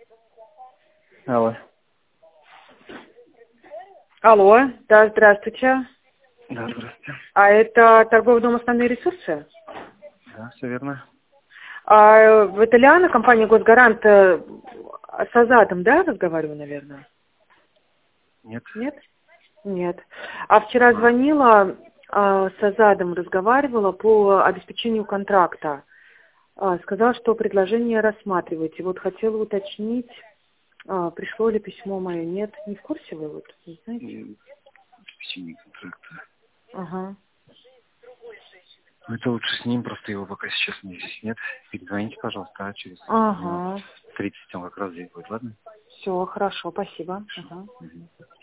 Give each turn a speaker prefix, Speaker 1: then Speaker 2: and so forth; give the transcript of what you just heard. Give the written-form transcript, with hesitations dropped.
Speaker 1: Алло.
Speaker 2: Алло, да, здравствуйте.
Speaker 1: Да, здравствуйте.
Speaker 2: А это торговый дом «Основные ресурсы»?
Speaker 1: Да, все верно.
Speaker 2: Это Лиана, компания «Госгарант», с Азатом, да, разговариваю, наверное?
Speaker 1: Нет.
Speaker 2: Нет? Нет. А вчера звонила, с Азадом разговаривала по обеспечению контракта. Сказала, что предложение рассматриваете. Вот хотела уточнить, пришло ли письмо мое. Нет, не в курсе вы, вот, не знаете?
Speaker 1: Обеспечение контракта.
Speaker 2: Ага.
Speaker 1: Ну, это лучше с ним, просто его пока сейчас здесь нет. Перезвоните, пожалуйста, через минут
Speaker 2: Ага.
Speaker 1: 30 он как раз здесь будет, ладно?
Speaker 2: Все, хорошо, спасибо. Ага.
Speaker 1: Мгм.